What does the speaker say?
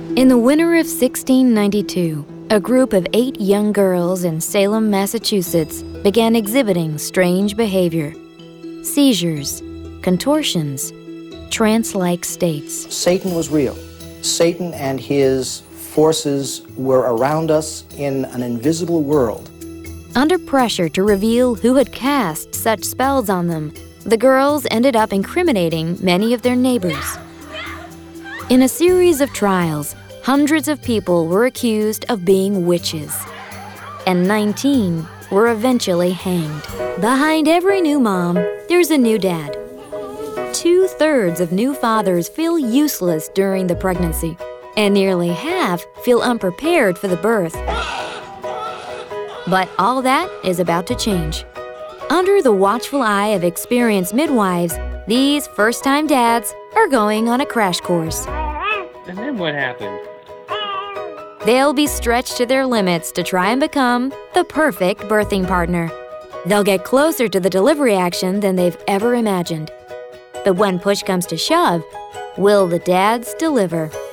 In the winter of 1692, a group of 8 young girls in Salem, Massachusetts began exhibiting strange behavior. Seizures, contortions, trance-like states. Satan was real. Satan and his forces were around us in an invisible world. Under pressure to reveal who had cast such spells on them, the girls ended up incriminating many of their neighbors. In a series of trials, hundreds of people were accused of being witches, and 19 were eventually hanged. Behind every new mom, there's a new dad. 2/3 of new fathers feel useless during the pregnancy, and nearly half feel unprepared for the birth. But all that is about to change. Under the watchful eye of experienced midwives, these first-time dads are going on a crash course. And then what happened? They'll be stretched to their limits to try and become the perfect birthing partner. They'll get closer to the delivery action than they've ever imagined. But when push comes to shove, will the dads deliver?